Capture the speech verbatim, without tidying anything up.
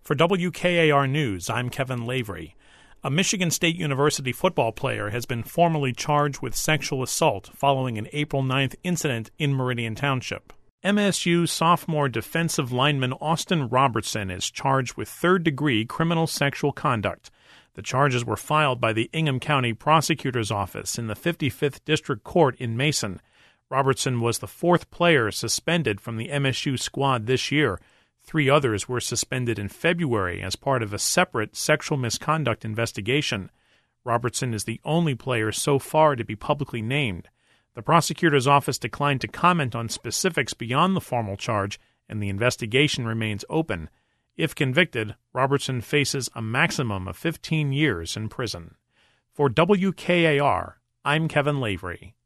For W K A R News, I'm Kevin Lavery. A Michigan State University football player has been formally charged with sexual assault following an April ninth incident in Meridian Township. M S U sophomore defensive lineman Austin Robertson is charged with third-degree criminal sexual conduct. The charges were filed by the Ingham County Prosecutor's Office in the fifty-fifth District Court in Mason. Robertson was the fourth player suspended from the M S U squad this year. Three others were suspended in February as part of a separate sexual misconduct investigation. Robertson is the only player so far to be publicly named. The prosecutor's office declined to comment on specifics beyond the formal charge, and the investigation remains open. If convicted, Robertson faces a maximum of fifteen years in prison. For W K A R, I'm Kevin Lavery.